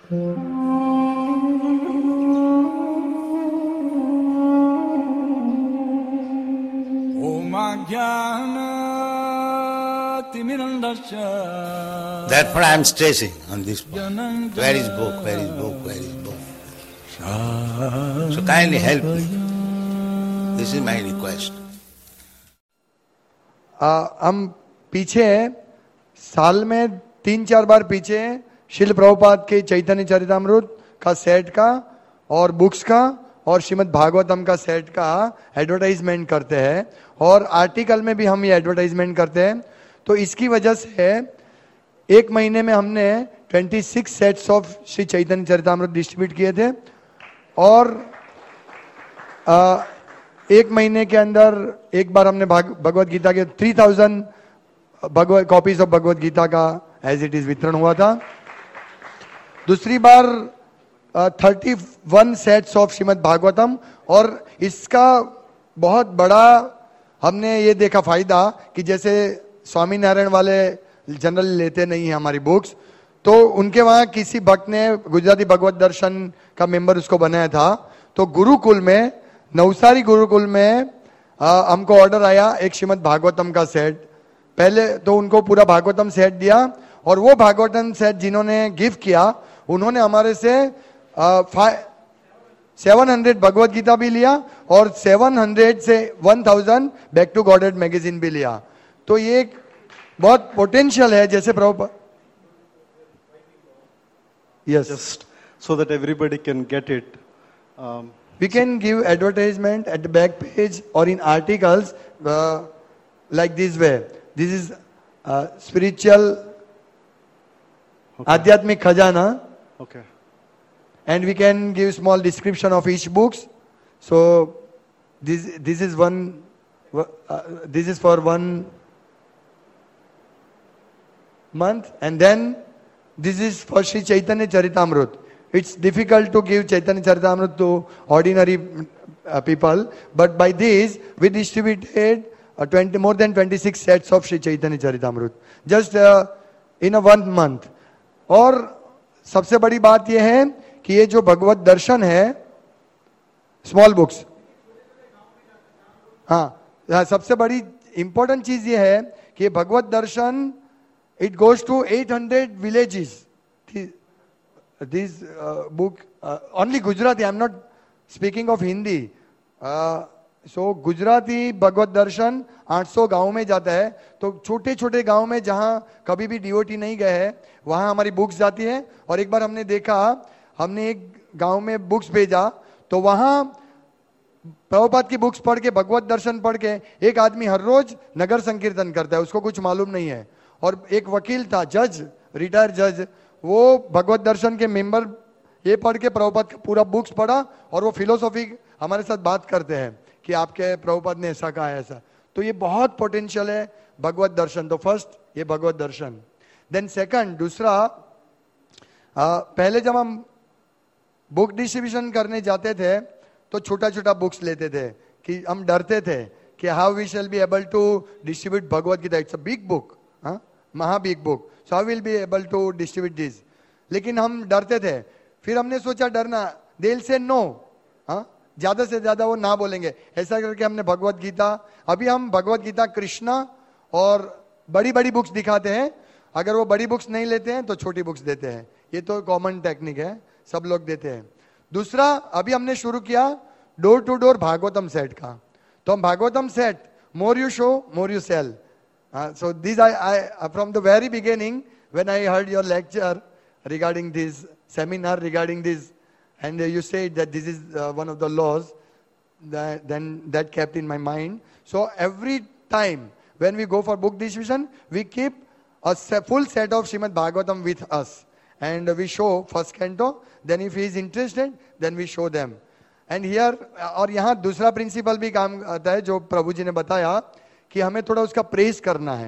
That's what I am stressing on this point. Where is book? Where is book? Where is book? So kindly help me. This is my request. हम पीछे साल में 3-4 बार पीछे शिल प्रभुपाद के चैतन्य चरितामृत का set का और बुक्स का और श्रीमद् भागवतम का सेट का एडवर्टाइजमेंट करते हैं, और आर्टिकल में भी हम ये एडवर्टाइजमेंट करते हैं। तो इसकी वजह से एक महीने में हमने 26 sets of Shri Chaitanya Charitamrita distribute किए थे, और एक महीने के अंदर एक बार हमने भगवत गीता के 3000 कॉपीज ऑफ भगवत गीता का एज इट इज वितरण हुआ था। दूसरी बार 31 सेट्स ऑफ श्रीमद् भागवतम, और इसका बहुत बड़ा हमने ये देखा फायदा कि जैसे स्वामी नारायण वाले जनरल लेते नहीं है हमारी बुक्स, तो उनके वहां किसी भक्त ने गुजराती भगवत दर्शन का मेंबर उसको बनाया था। तो गुरुकुल में, नवसारी गुरुकुल में हमको ऑर्डर आया एक श्रीमद् भागवतम का सेट। पहले तो उनको पूरा भागवतम सेट दिया, और वो भागवतम सेट जिन्होंने गिफ्ट किया उन्होंने हमारे से 700 भगवत गीता भी लिया और 700 से 1000 बैक टू गॉडेड मैगजीन भी लिया। तो ये एक बहुत पोटेंशियल है, जैसे Prabhupada. Yes. Just so that everybody can get it. We can give advertisement at the back page or in articles like this way. This is spiritual Adhyatmik Khajana. Okay. And we can give small description of each books. So this is one. This is for 1 month, and then this is for Sri Chaitanya Charitamrut. It's difficult to give Chaitanya Charitamrut to ordinary people, but by this we distributed more than 26 sets of Sri Chaitanya Charitamrut just in a 1 month. और सबसे बड़ी बात यह है कि ये जो भगवत दर्शन है, स्मॉल बुक्स, हाँ, सबसे बड़ी इंपॉर्टेंट चीज ये है कि भगवत दर्शन it goes to 800 villages. This book only Gujarati. I am not speaking of Hindi. So Gujarati भगवत दर्शन 800 गांव में जाता है। तो छोटे छोटे गांव में जहां कभी भी डीओटी नहीं गए हैं वहां हमारी बुक्स जाती है। और एक बार हमने देखा, हमने एक गांव में बुक्स भेजा, तो वहां प्रभुपाद की बुक्स पढ़ के, भगवत दर्शन पढ़ के एक आदमी हर रोज नगर संकीर्तन करता है, उसको कुछ मालूम नहीं है। और एक वकील था, जज, रिटायर्ड जज, वो भगवत दर्शन के मेंबर ये पढ़ के प्रभुपाद का पूरा बुक्स पढ़ा, और वो फिलोसॉफी हमारे साथ बात करते हैं कि आपके प्रभुपाद ने ऐसा कहा है ऐसा। तो ये बहुत पोटेंशियल है भगवत दर्शन। तो फर्स्ट ये भगवत दर्शन, देन सेकंड, दूसरा, पहले जब हम बुक डिस्ट्रीब्यूशन करने जाते थे तो छोटा छोटा बुक्स लेते थे कि हम डरते थे कि how we shall be able to distribute Bhagavad Gita, it's a big book, महा big book, so how will be able to distribute this. लेकिन हम डरते थे, फिर हमने सोचा डरना, दिल से नो, ज्यादा से ज्यादा वो ना बोलेंगे, ऐसा करके हमने भगवत गीता, अभी हम भगवत गीता कृष्णा और बड़ी बड़ी बुक्स दिखाते हैं। अगर वो बड़ी बुक्स नहीं लेते हैं तो छोटी बुक्स देते हैं, ये तो कॉमन टेक्निक है, सब लोग देते हैं। दूसरा, अभी हमने शुरू किया door to door Bhagavatam set का। तो हम Bhagavatam set, more you show more you sell. So these I from the very beginning when I heard your lecture regarding this seminar regarding this, and you said that this is one of the laws, that kept in my mind. So every time when we go for book distribution, we keep a full set of Srimad Bhagavatam with us, and we show first canto. Then if he is interested, then we show them. And here, और यहाँ दूसरा principal भी काम आता है जो प्रभु जी ने बताया कि हमें थोड़ा उसका प्रेस करना है,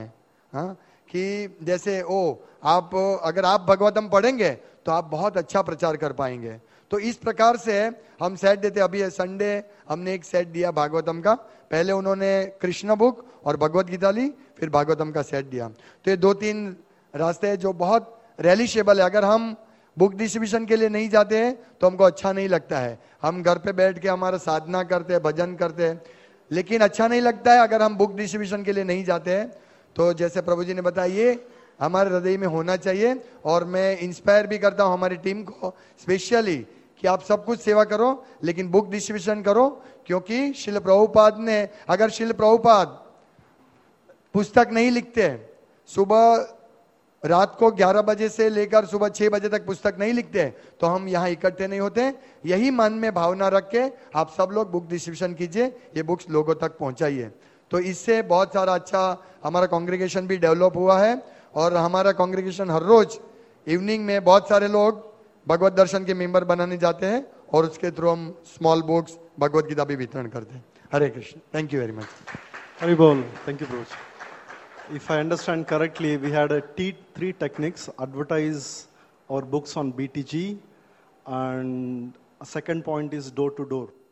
कि जैसे आप अगर आप भगवतम पढ़ेंगे तो आप बहुत अच्छा प्रचार कर पाएंगे। तो इस प्रकार से हम सेट देते। अभी संडे हमने एक सेट दिया भागवतम का, पहले उन्होंने कृष्ण बुक और भगवत गीता ली, फिर भागवतम का सेट दिया। तो ये 2-3 रास्ते हैं जो बहुत रियलिशेबल है। अगर हम बुक डिस्ट्रीब्यूशन के लिए नहीं जाते हैं तो हमको अच्छा नहीं लगता है। हम घर पे बैठ के हमारा साधना करते हैं, भजन करते हैं, लेकिन अच्छा नहीं लगता है अगर हम बुक डिस्ट्रीब्यूशन के लिए नहीं जाते हैं। तो जैसे प्रभु जी ने बताया, ये हमारे हृदय में होना चाहिए। और मैं इंस्पायर भी करता हूं हमारी टीम को स्पेशली कि आप सब कुछ सेवा करो लेकिन बुक डिस्ट्रीब्यूशन करो, क्योंकि शिल प्रभुपाद ने, अगर शिल प्रभुपाद पुस्तक नहीं लिखते, सुबह रात को 11 बजे से लेकर सुबह 6 बजे तक पुस्तक नहीं लिखते, तो हम यहाँ इकट्ठे नहीं होते। यही मन में भावना रख के आप सब लोग बुक डिस्ट्रीब्यूशन कीजिए, ये बुक्स लोगों तक पहुंचाइए। तो इससे बहुत सारा अच्छा हमारा कांग्रेगेशन भी डेवलप हुआ है। और हमारा कांग्रेगेशन हर रोज इवनिंग में बहुत सारे लोग भगवत दर्शन के मेंबर बनाने जाते हैं और उसके थ्रू हम स्मॉल बुक्स भगवत गीता भी वितरण करते हैं। Hare Krishna, thank you very much. Hari बोल, thank you, Prabhuji. If I understand correctly, we had three techniques: advertise our books on BTG, and a second point is door to door.